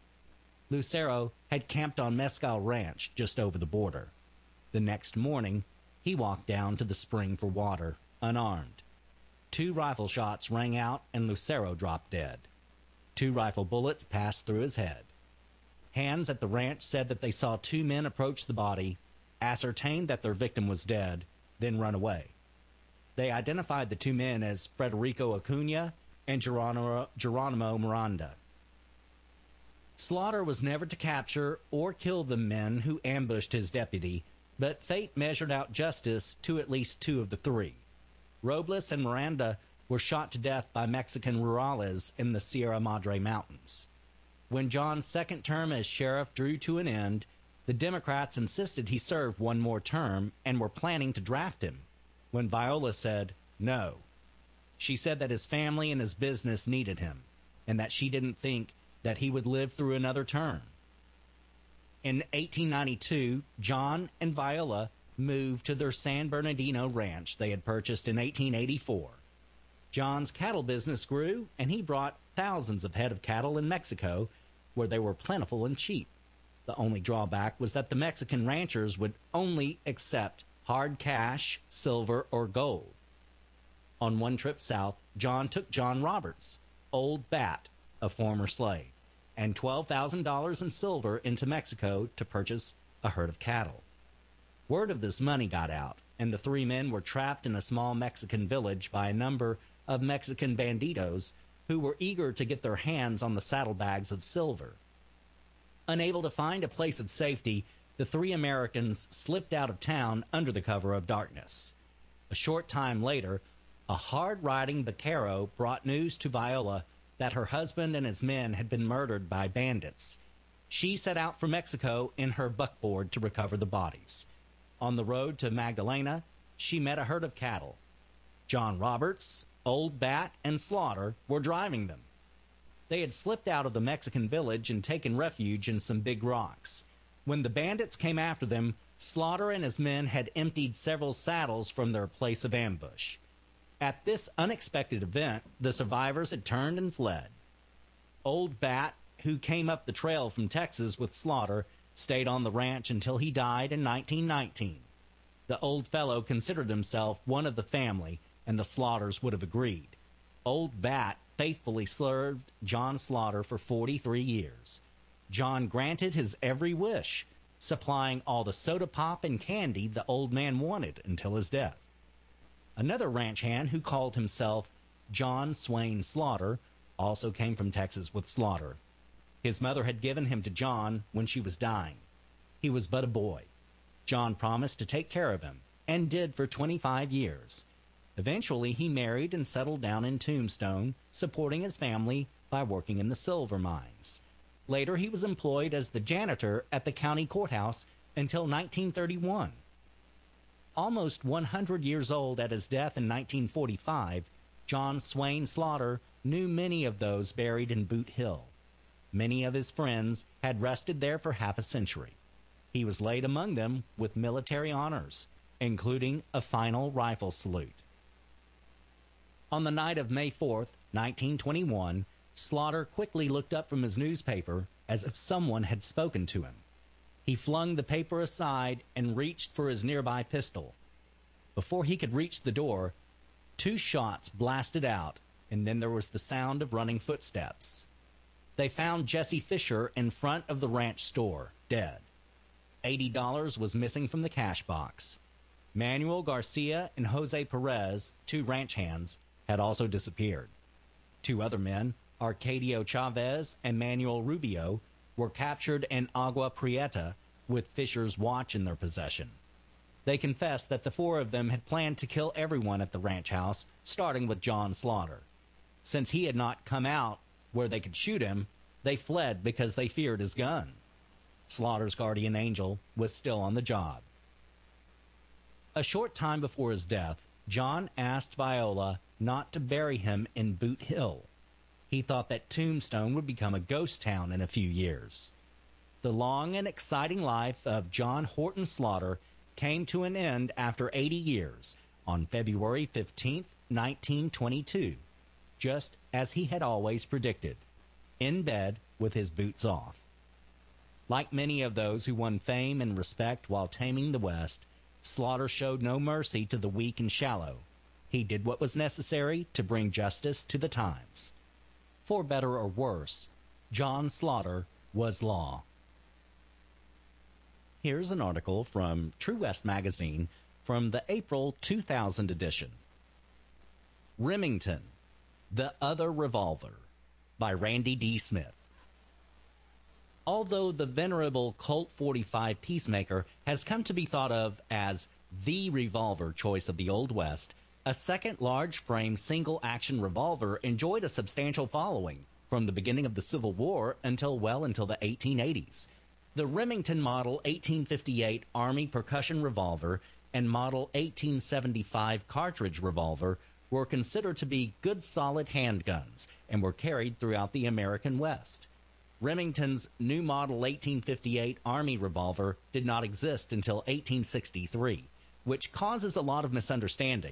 Lucero had camped on Mescal Ranch just over the border. The next morning, he walked down to the spring for water, unarmed. Two rifle shots rang out and Lucero dropped dead. Two rifle bullets passed through his head. Hands at the ranch said that they saw two men approach the body, ascertained that their victim was dead, then run away. They identified the two men as Federico Acuna and Geronimo, Geronimo Miranda. Slaughter was never to capture or kill the men who ambushed his deputy, but fate measured out justice to at least two of the three. Robles and Miranda were shot to death by Mexican rurales in the Sierra Madre Mountains. When John's second term as sheriff drew to an end, the Democrats insisted he serve one more term and were planning to draft him, when Viola said no. She said that his family and his business needed him, and that she didn't think that he would live through another term. In eighteen ninety-two, John and Viola moved to their San Bernardino ranch they had purchased in eighteen eighty-four. John's cattle business grew, and he brought thousands of head of cattle in Mexico, where they were plentiful and cheap. The only drawback was that the Mexican ranchers would only accept hard cash, silver, or gold. On one trip south, John took John Roberts, Old Bat, a former slave, and twelve thousand dollars in silver into Mexico to purchase a herd of cattle. Word of this money got out, and the three men were trapped in a small Mexican village by a number of Mexican banditos who were eager to get their hands on the saddlebags of silver. Unable to find a place of safety, the three Americans slipped out of town under the cover of darkness. A short time later, a hard-riding vaquero brought news to Viola that her husband and his men had been murdered by bandits. She set out for Mexico in her buckboard to recover the bodies. On the road to Magdalena, she met a herd of cattle. John Roberts, Old Bat, and Slaughter were driving them. They had slipped out of the Mexican village and taken refuge in some big rocks. When the bandits came after them, Slaughter and his men had emptied several saddles from their place of ambush. At this unexpected event, the survivors had turned and fled. Old Bat, who came up the trail from Texas with Slaughter, stayed on the ranch until he died in nineteen nineteen. The old fellow considered himself one of the family, and the Slaughters would have agreed. Old Bat faithfully served John Slaughter for forty-three years. John granted his every wish, supplying all the soda pop and candy the old man wanted until his death. Another ranch hand who called himself John Swain Slaughter also came from Texas with Slaughter. His mother had given him to John when she was dying. He was but a boy. John promised to take care of him, and did for twenty-five years. Eventually, he married and settled down in Tombstone, supporting his family by working in the silver mines. Later, he was employed as the janitor at the county courthouse until nineteen thirty-one. Almost one hundred years old at his death in nineteen forty-five, John Swain Slaughter knew many of those buried in Boot Hill. Many of his friends had rested there for half a century. He was laid among them with military honors, including a final rifle salute. On the night of May fourth, nineteen twenty-one, Slaughter quickly looked up from his newspaper as if someone had spoken to him. He flung the paper aside and reached for his nearby pistol. Before he could reach the door, two shots blasted out, and then there was the sound of running footsteps. They found Jesse Fisher in front of the ranch store, dead. eighty dollars was missing from the cash box. Manuel Garcia and Jose Perez, two ranch hands, had also disappeared. Two other men, Arcadio Chavez and Manuel Rubio, were captured in Agua Prieta with Fisher's watch in their possession. They confessed that the four of them had planned to kill everyone at the ranch house, starting with John Slaughter. Since he had not come out where they could shoot him, they fled because they feared his gun. Slaughter's guardian angel was still on the job. A short time before his death, John asked Viola not to bury him in Boot Hill. He thought that Tombstone would become a ghost town in a few years. The long and exciting life of John Horton Slaughter came to an end after eighty years on February fifteenth, nineteen twenty-two, just as he had always predicted, in bed with his boots off. Like many of those who won fame and respect while taming the West, Slaughter showed no mercy to the weak and shallow. He did what was necessary to bring justice to the times. For better or worse, John Slaughter was law. Here's an article from True West Magazine from the April two thousand edition. Remington, The Other Revolver, by Randy D. Smith. Although the venerable Colt forty-five Peacemaker has come to be thought of as the revolver choice of the Old West, a second large-frame single-action revolver enjoyed a substantial following from the beginning of the Civil War until well until the eighteen eighties. The Remington Model eighteen fifty-eight Army Percussion Revolver and Model eighteen seventy-five Cartridge Revolver were considered to be good solid handguns and were carried throughout the American West. Remington's new Model eighteen fifty-eight Army Revolver did not exist until eighteen sixty-three, which causes a lot of misunderstanding.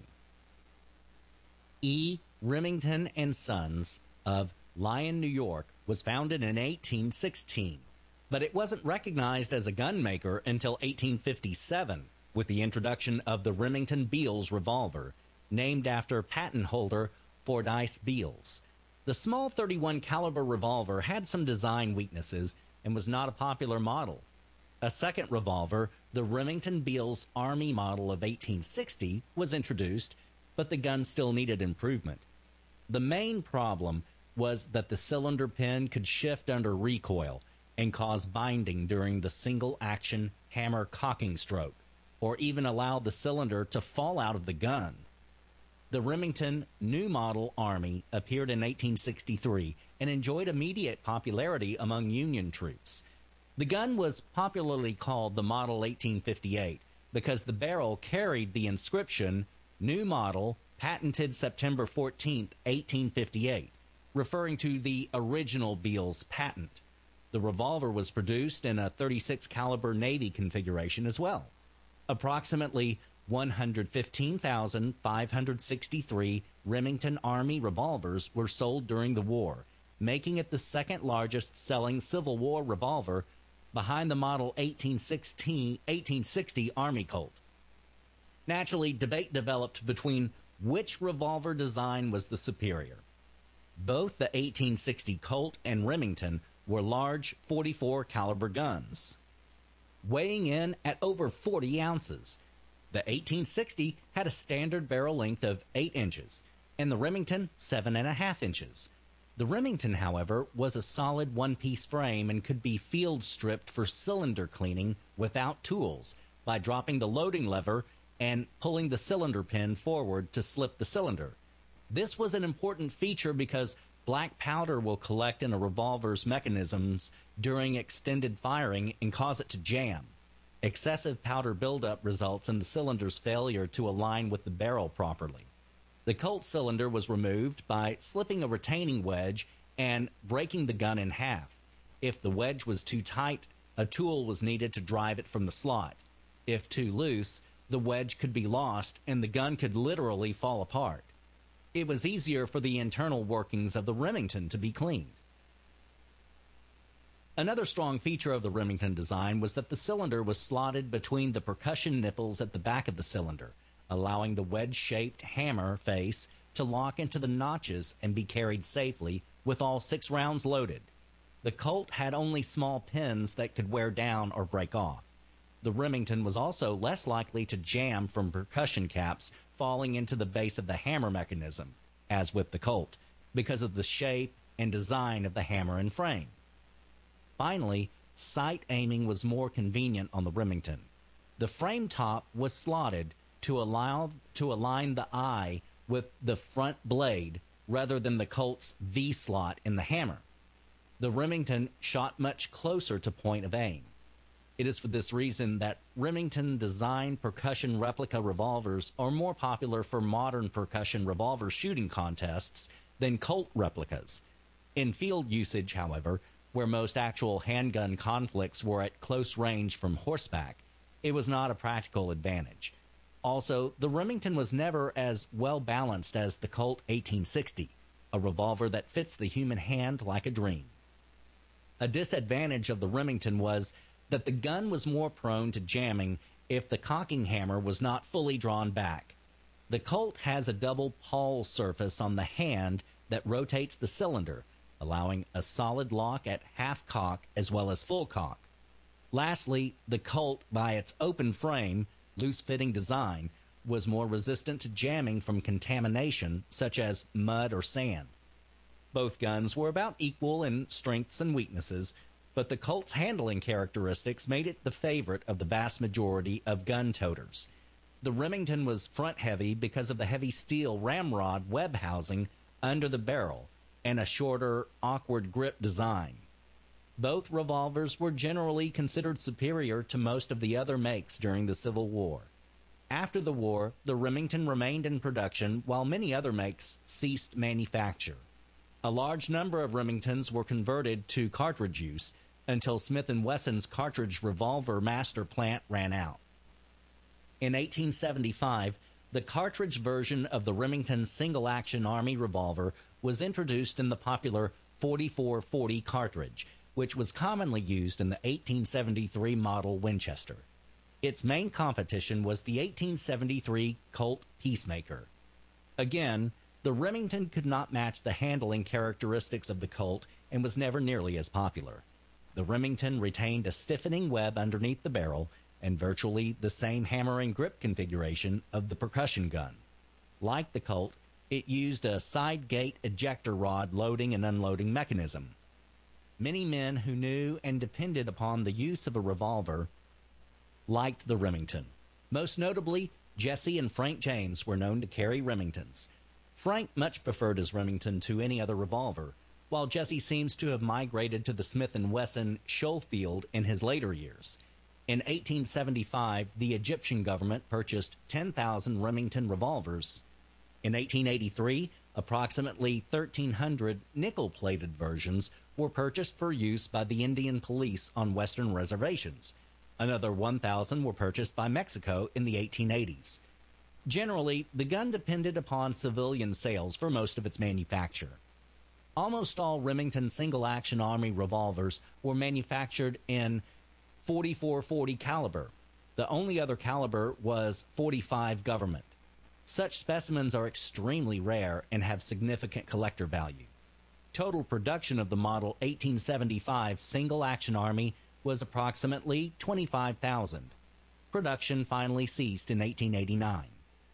E. Remington and Sons of Lyon, New York, was founded in eighteen sixteen, but it wasn't recognized as a gun maker until eighteen fifty-seven with the introduction of the Remington Beals revolver, named after patent holder Fordyce Beals. The small thirty-one caliber revolver had some design weaknesses and was not a popular model. A second revolver, the Remington Beals Army model of eighteen sixty, was introduced, but the gun still needed improvement. The main problem was that the cylinder pin could shift under recoil and cause binding during the single-action hammer cocking stroke, or even allow the cylinder to fall out of the gun. The Remington New Model Army appeared in eighteen sixty-three and enjoyed immediate popularity among Union troops. The gun was popularly called the Model eighteen fifty-eight because the barrel carried the inscription, New Model, patented September fourteenth, eighteen fifty-eight, referring to the original Beals patent. The revolver was produced in a thirty-six caliber Navy configuration as well. Approximately one hundred fifteen thousand five hundred sixty-three Remington Army revolvers were sold during the war, making it the second largest selling Civil War revolver behind the model eighteen sixty Army Colt. Naturally, debate developed between which revolver design was the superior. Both the eighteen sixty Colt and Remington were large forty-four caliber guns, weighing in at over forty ounces. The eighteen sixty had a standard barrel length of eight inches, and the Remington seven and a half inches. The Remington, however, was a solid one-piece frame and could be field stripped for cylinder cleaning without tools by dropping the loading lever and pulling the cylinder pin forward to slip the cylinder. This was an important feature because black powder will collect in a revolver's mechanisms during extended firing and cause it to jam. Excessive powder buildup results in the cylinder's failure to align with the barrel properly. The Colt cylinder was removed by slipping a retaining wedge and breaking the gun in half. If the wedge was too tight, a tool was needed to drive it from the slot. If too loose, the wedge could be lost and the gun could literally fall apart. It was easier for the internal workings of the Remington to be cleaned. Another strong feature of the Remington design was that the cylinder was slotted between the percussion nipples at the back of the cylinder, allowing the wedge-shaped hammer face to lock into the notches and be carried safely with all six rounds loaded. The Colt had only small pins that could wear down or break off. The Remington was also less likely to jam from percussion caps falling into the base of the hammer mechanism, as with the Colt, because of the shape and design of the hammer and frame. Finally, sight aiming was more convenient on the Remington. The frame top was slotted to allow to align the eye with the front blade rather than the Colt's V-slot in the hammer. The Remington shot much closer to point of aim. It is for this reason that Remington-designed percussion replica revolvers are more popular for modern percussion revolver shooting contests than Colt replicas. In field usage, however, where most actual handgun conflicts were at close range from horseback, it was not a practical advantage. Also, the Remington was never as well balanced as the Colt eighteen sixty, a revolver that fits the human hand like a dream. A disadvantage of the Remington was that the gun was more prone to jamming if the cocking hammer was not fully drawn back. The Colt has a double pawl surface on the hand that rotates the cylinder, allowing a solid lock at half cock as well as full cock. Lastly, the Colt, by its open frame, loose-fitting design, was more resistant to jamming from contamination such as mud or sand. Both guns were about equal in strengths and weaknesses, but the Colt's handling characteristics made it the favorite of the vast majority of gun toters. The Remington was front-heavy because of the heavy steel ramrod web housing under the barrel and a shorter, awkward grip design. Both revolvers were generally considered superior to most of the other makes during the Civil War. After the war, the Remington remained in production while many other makes ceased manufacture. A large number of Remingtons were converted to cartridge use until Smith and Wesson's cartridge revolver master plant ran out. In eighteen seventy-five, the cartridge version of the Remington single-action Army revolver was introduced in the popular forty-four forty cartridge, which was commonly used in the eighteen seventy-three model Winchester. Its main competition was the eighteen seventy-three Colt Peacemaker. Again, the Remington could not match the handling characteristics of the Colt and was never nearly as popular. The Remington retained a stiffening web underneath the barrel and virtually the same hammer and grip configuration of the percussion gun. Like the Colt, it used a side gate ejector rod loading and unloading mechanism. Many men who knew and depended upon the use of a revolver liked the Remington. Most notably, Jesse and Frank James were known to carry Remingtons. Frank much preferred his Remington to any other revolver, while Jesse seems to have migrated to the Smith and Wesson Schofield in his later years. In eighteen seventy-five, the Egyptian government purchased ten thousand Remington revolvers. In eighteen eighty-three, approximately thirteen hundred nickel-plated versions were purchased for use by the Indian police on western reservations. Another one thousand were purchased by Mexico in the eighteen eighties. Generally, the gun depended upon civilian sales for most of its manufacture. Almost all Remington single-action Army revolvers were manufactured in forty-four forty caliber. The only other caliber was forty-five government. Such specimens are extremely rare and have significant collector value. Total production of the model eighteen seventy-five single-action Army was approximately twenty-five thousand. Production finally ceased in eighteen eighty-nine.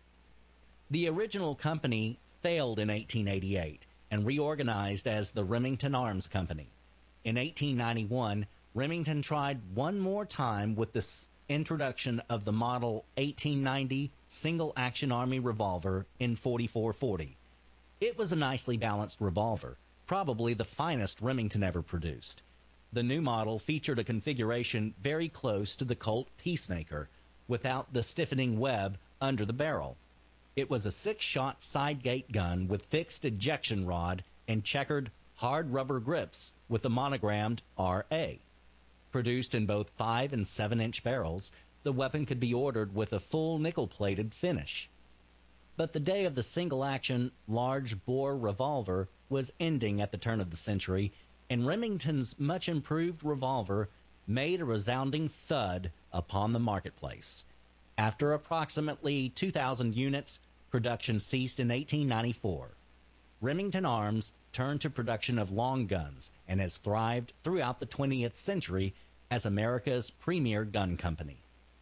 The original company failed in eighteen eighty-eight and reorganized as the Remington Arms Company. In eighteen ninety-one, Remington tried one more time with the introduction of the model eighteen ninety single-action Army revolver in forty-four forty. It was a nicely balanced revolver, probably the finest Remington ever produced. The new model featured a configuration very close to the Colt Peacemaker, without the stiffening web under the barrel. It was a six-shot side-gate gun with fixed ejection rod and checkered hard rubber grips with the monogrammed R A. Produced in both five and seven inch barrels, the weapon could be ordered with a full nickel-plated finish. But the day of the single-action, large-bore revolver was ending at the turn of the century, and Remington's much-improved revolver made a resounding thud upon the marketplace. After approximately two thousand units, production ceased in eighteen ninety-four. Remington Arms turned to production of long guns and has thrived throughout the twentieth century as America's premier gun company.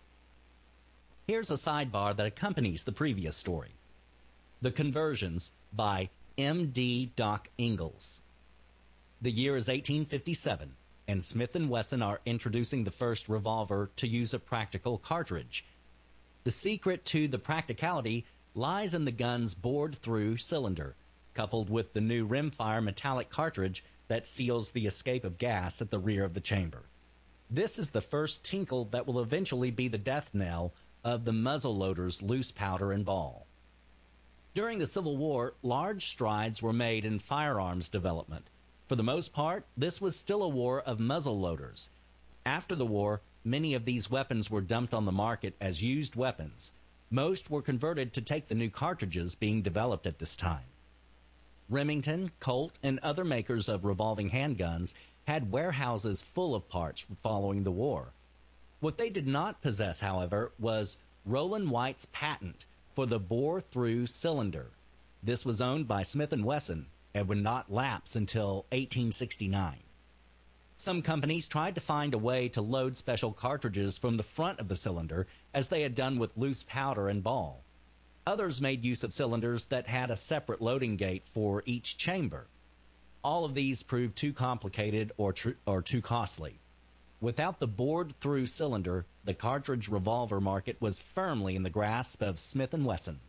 Here's a sidebar that accompanies the previous story. The Conversions by M D Doc Ingalls. The year is eighteen fifty-seven, and Smith and Wesson are introducing the first revolver to use a practical cartridge. The secret to the practicality lies in the gun's bored-through cylinder, coupled with the new rimfire metallic cartridge that seals the escape of gas at the rear of the chamber. This is the first tinkle that will eventually be the death knell of the muzzleloader's loose powder and ball. During the Civil War, large strides were made in firearms development. For the most part, this was still a war of muzzleloaders. After the war, many of these weapons were dumped on the market as used weapons. Most were converted to take the new cartridges being developed at this time. Remington, Colt, and other makers of revolving handguns had warehouses full of parts following the war. What they did not possess, however, was Roland White's patent for the bore-through cylinder. This was owned by Smith and Wesson and would not lapse until eighteen sixty-nine. Some companies tried to find a way to load special cartridges from the front of the cylinder, as they had done with loose powder and ball. Others made use of cylinders that had a separate loading gate for each chamber. All of these proved too complicated or, tr- or too costly. Without the bored-through cylinder, the cartridge revolver market was firmly in the grasp of Smith and Wesson.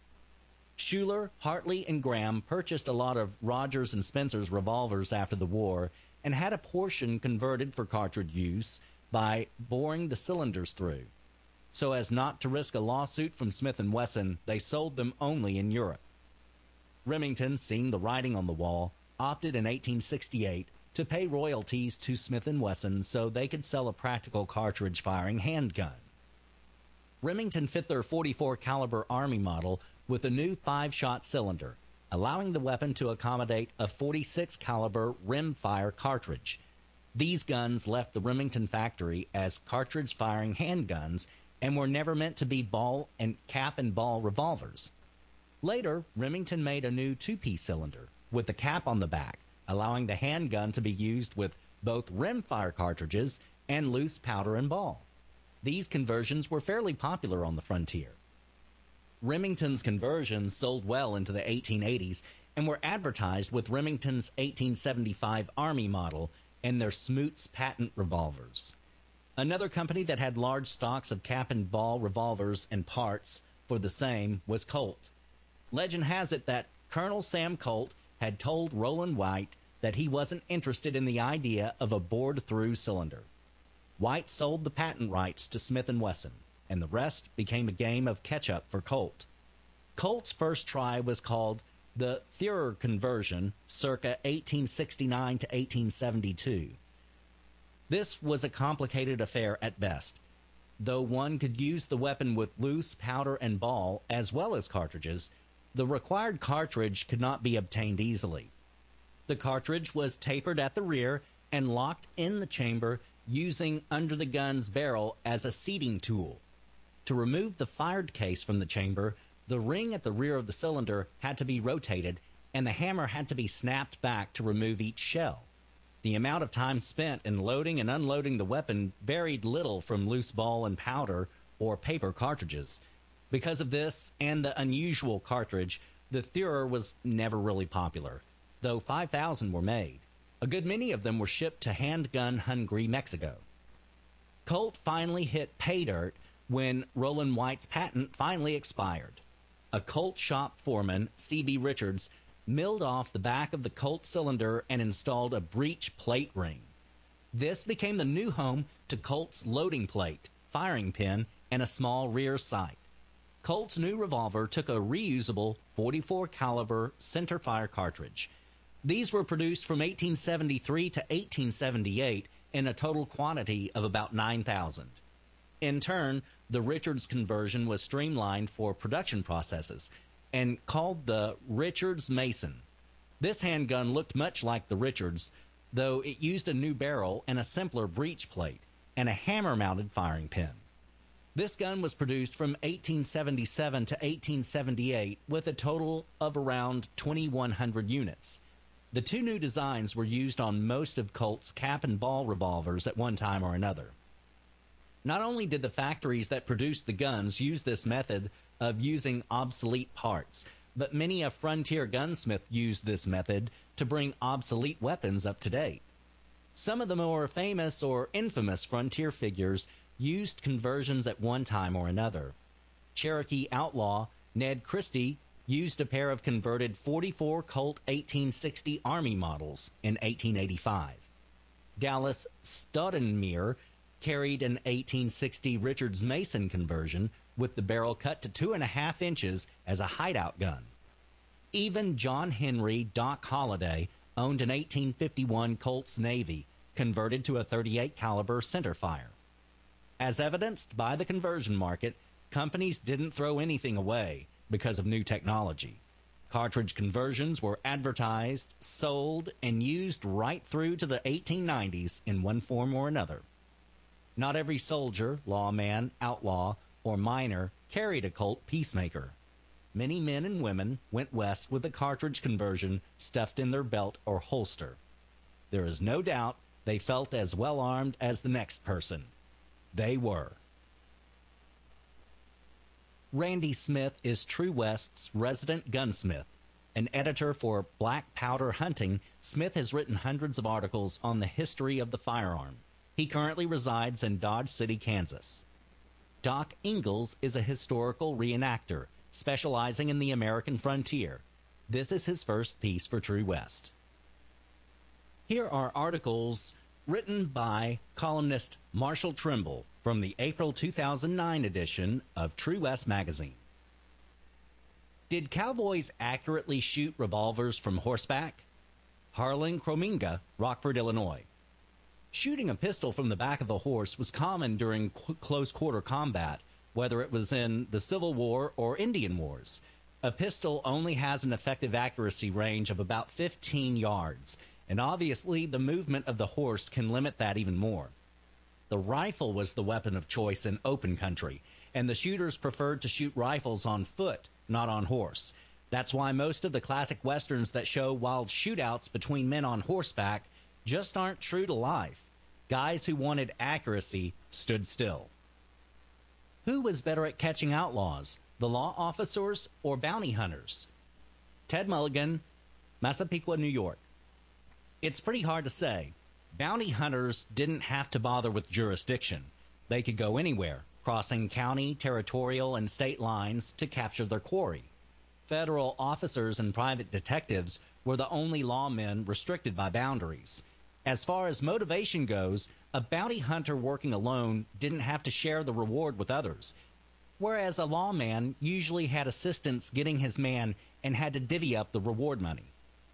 Schuler, Hartley, and Graham purchased a lot of Rogers and Spencer's revolvers after the war and had a portion converted for cartridge use by boring the cylinders through. So as not to risk a lawsuit from Smith and Wesson, they sold them only in Europe. Remington, seeing the writing on the wall, opted in eighteen sixty-eight to pay royalties to Smith and Wesson so they could sell a practical cartridge-firing handgun. Remington fit their forty-four caliber Army model with a new five-shot cylinder, allowing the weapon to accommodate a forty-six caliber rimfire cartridge. These guns left the Remington factory as cartridge-firing handguns and were never meant to be ball and cap and ball revolvers. Later, Remington made a new two-piece cylinder with the cap on the back, allowing the handgun to be used with both rimfire cartridges and loose powder and ball. These conversions were fairly popular on the frontier. Remington's conversions sold well into the eighteen eighties and were advertised with Remington's eighteen seventy-five Army model and their Smoots patent revolvers. Another company that had large stocks of cap and ball revolvers and parts for the same was Colt. Legend has it that Colonel Sam Colt had told Roland White that he wasn't interested in the idea of a bored-through cylinder. White sold the patent rights to Smith and Wesson, and the rest became a game of catch-up for Colt. Colt's first try was called the Thurrer conversion, circa eighteen sixty-nine to eighteen seventy-two. This was a complicated affair at best. Though one could use the weapon with loose powder and ball as well as cartridges, the required cartridge could not be obtained easily. The cartridge was tapered at the rear and locked in the chamber using under the gun's barrel as a seating tool. To remove the fired case from the chamber, the ring at the rear of the cylinder had to be rotated and the hammer had to be snapped back to remove each shell. The amount of time spent in loading and unloading the weapon varied little from loose ball and powder or paper cartridges. Because of this and the unusual cartridge, the Thurrer was never really popular, though five thousand were made. A good many of them were shipped to handgun-hungry Mexico. Colt finally hit pay dirt when Roland White's patent finally expired. A Colt shop foreman, C B Richards, milled off the back of the Colt cylinder and installed a breech plate ring. This became the new home to Colt's loading plate, firing pin, and a small rear sight. Colt's new revolver took a reusable forty-four caliber centerfire cartridge. These were produced from eighteen seventy-three to eighteen seventy-eight in a total quantity of about nine thousand. In turn, the Richards conversion was streamlined for production processes and called the Richards Mason. This handgun looked much like the Richards, though it used a new barrel and a simpler breech plate and a hammer-mounted firing pin. This gun was produced from eighteen seventy-seven to eighteen seventy-eight with a total of around twenty-one hundred units. The two new designs were used on most of Colt's cap and ball revolvers at one time or another. Not only did the factories that produced the guns use this method of using obsolete parts, but many a frontier gunsmith used this method to bring obsolete weapons up to date. Some of the more famous or infamous frontier figures used conversions at one time or another. Cherokee outlaw Ned Christie used a pair of converted forty-four Colt eighteen sixty Army models in eighteen eighty-five. Dallas Stoudemire carried an eighteen sixty Richards Mason conversion with the barrel cut to two and a half inches as a hideout gun. Even John Henry Doc Holliday owned an eighteen fifty-one Colts Navy converted to a thirty-eight caliber centerfire. As evidenced by the conversion market, companies didn't throw anything away because of new technology. Cartridge conversions were advertised, sold, and used right through to the eighteen nineties in one form or another. Not every soldier, lawman, outlaw, or miner carried a Colt Peacemaker. Many men and women went west with a cartridge conversion stuffed in their belt or holster. There is no doubt they felt as well armed as the next person. They were. Randy Smith is True West's resident gunsmith. An editor for Black Powder Hunting, Smith has written hundreds of articles on the history of the firearm. He currently resides in Dodge City, Kansas. Doc Ingalls is a historical reenactor, specializing in the American frontier. This is his first piece for True West. Here are articles written by columnist Marshall Trimble from the April two thousand nine edition of True West magazine. Did cowboys accurately shoot revolvers from horseback? Harlan Krominga, Rockford, Illinois. Shooting a pistol from the back of a horse was common during qu- close-quarter combat, whether it was in the Civil War or Indian Wars. A pistol only has an effective accuracy range of about fifteen yards, and obviously the movement of the horse can limit that even more. The rifle was the weapon of choice in open country, and the shooters preferred to shoot rifles on foot, not on horse. That's why most of the classic westerns that show wild shootouts between men on horseback just aren't true to life. Guys who wanted accuracy stood still. Who was better at catching outlaws, the law officers or bounty hunters? Ted Mulligan, Massapequa, New York. It's pretty hard to say. Bounty hunters didn't have to bother with jurisdiction. They could go anywhere, crossing county, territorial, and state lines to capture their quarry. Federal officers and private detectives were the only lawmen restricted by boundaries. As far as motivation goes, a bounty hunter working alone didn't have to share the reward with others, whereas a lawman usually had assistants getting his man and had to divvy up the reward money.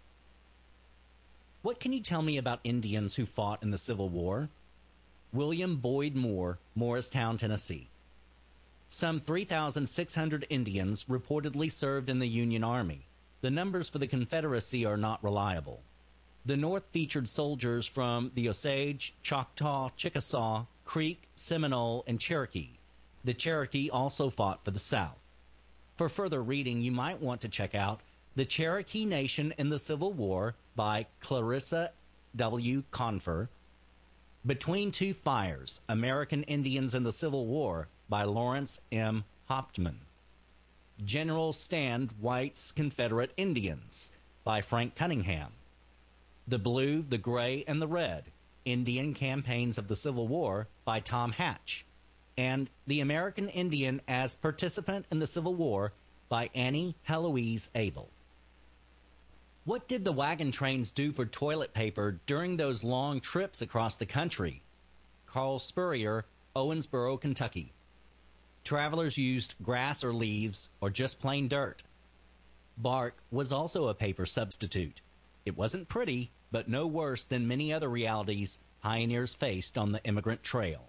What can you tell me about Indians who fought in the Civil War? William Boyd Moore, Morristown, Tennessee. Some three thousand six hundred Indians reportedly served in the Union Army. The numbers for the Confederacy are not reliable. The North featured soldiers from the Osage, Choctaw, Chickasaw, Creek, Seminole, and Cherokee. The Cherokee also fought for the South. For further reading, you might want to check out The Cherokee Nation in the Civil War by Clarissa W. Confer, Between Two Fires, American Indians in the Civil War by Lawrence M. Hauptman, General Stand White's Confederate Indians by Frank Cunningham, The Blue, the Gray, and the Red, Indian Campaigns of the Civil War by Tom Hatch, and The American Indian as Participant in the Civil War by Annie Heloise Abel. What did the wagon trains do for toilet paper during those long trips across the country? Carl Spurrier, Owensboro, Kentucky. Travelers used grass or leaves or just plain dirt. Bark was also a paper substitute. It wasn't pretty, but no worse than many other realities pioneers faced on the immigrant trail.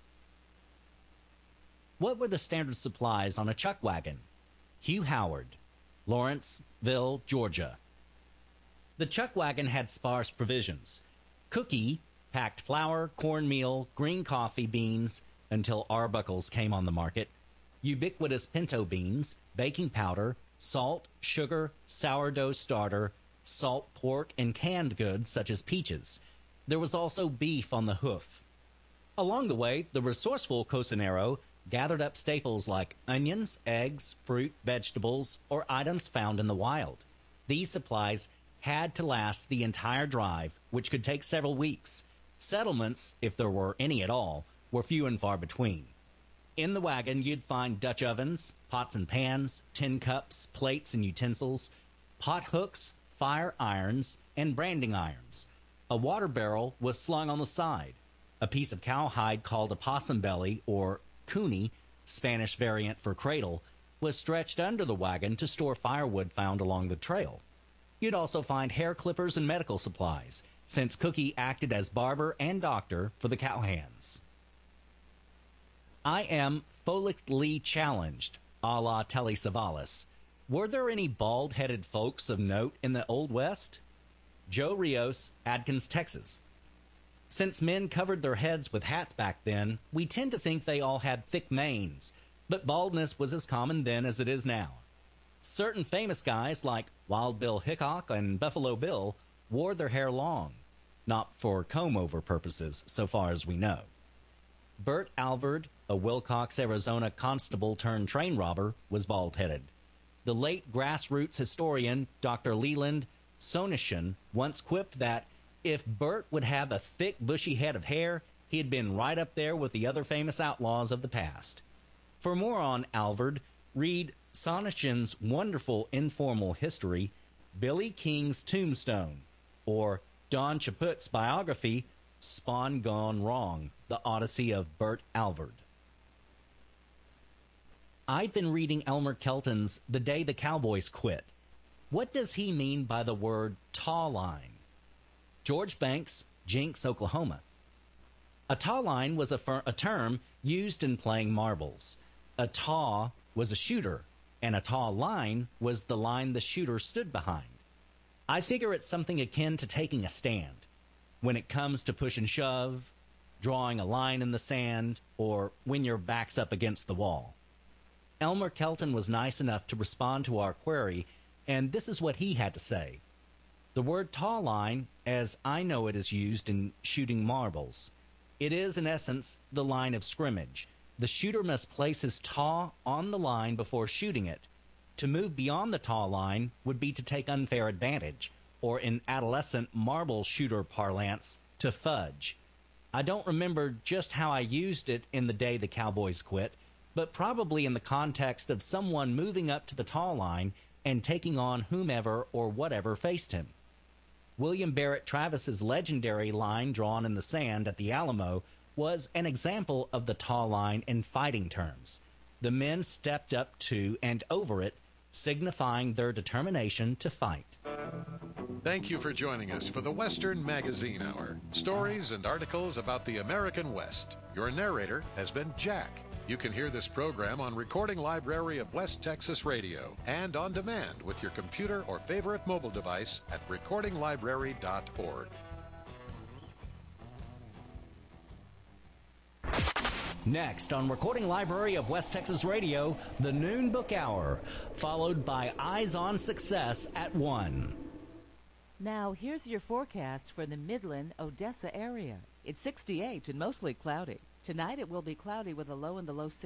What were the standard supplies on a chuck wagon? Hugh Howard, Lawrenceville, Georgia. The chuck wagon had sparse provisions. Cookie packed flour, cornmeal, green coffee beans until Arbuckles came on the market, ubiquitous pinto beans, baking powder, salt, sugar, sourdough starter, salt pork, and canned goods such as peaches. There was also beef on the hoof. Along the way, the resourceful Cocinero gathered up staples like onions, eggs, fruit, vegetables, or items found in the wild. These supplies had to last the entire drive, which could take several weeks. Settlements, if there were any at all, were few and far between. In the wagon, you'd find Dutch ovens, pots and pans, tin cups, plates and utensils, pot hooks, fire irons, and branding irons. A water barrel was slung on the side. A piece of cowhide called a possum belly, or coonie, Spanish variant for cradle, was stretched under the wagon to store firewood found along the trail. You'd also find hair clippers and medical supplies, since Cookie acted as barber and doctor for the cowhands. I am follically challenged, a la Telly Savalas. Were there any bald-headed folks of note in the Old West? Joe Rios, Adkins, Texas. Since men covered their heads with hats back then, we tend to think they all had thick manes, but baldness was as common then as it is now. Certain famous guys like Wild Bill Hickok and Buffalo Bill wore their hair long, not for comb-over purposes, so far as we know. Bert Alvord, a Wilcox, Arizona constable turned train robber, was bald-headed. The late grassroots historian Doctor Leland Sonishin once quipped that if Bert would have a thick, bushy head of hair, he had been right up there with the other famous outlaws of the past. For more on Alvord, read Sonishin's wonderful informal history, Billy King's Tombstone, or Don Chaput's biography, Spawn Gone Wrong, The Odyssey of Bert Alvord. I've been reading Elmer Kelton's The Day the Cowboys Quit. What does he mean by the word taw line? George Banks, Jinx, Oklahoma. A taw line was a, fir- a term used in playing marbles. A taw was a shooter, and a taw line was the line the shooter stood behind. I figure it's something akin to taking a stand. When it comes to push and shove, drawing a line in the sand, or when your back's up against the wall. Elmer Kelton was nice enough to respond to our query, and this is what he had to say. The word taw line, as I know it, is used in shooting marbles. It is, in essence, the line of scrimmage. The shooter must place his taw on the line before shooting it. To move beyond the taw line would be to take unfair advantage, or in adolescent marble shooter parlance, to fudge. I don't remember just how I used it in the day the Cowboys quit, but probably in the context of someone moving up to the taw line and taking on whomever or whatever faced him. William Barrett Travis's legendary line drawn in the sand at the Alamo was an example of the taw line in fighting terms. The men stepped up to and over it, signifying their determination to fight. Thank you for joining us for the Western Magazine Hour. Stories and articles about the American West. Your narrator has been Jack. You can hear this program on Recording Library of West Texas Radio and on demand with your computer or favorite mobile device at recording library dot org. Next on Recording Library of West Texas Radio, the Noon Book Hour, followed by Eyes on Success at one. Now, here's your forecast for the Midland, Odessa area. It's sixty-eight and mostly cloudy. Tonight it will be cloudy with a low in the low sixties.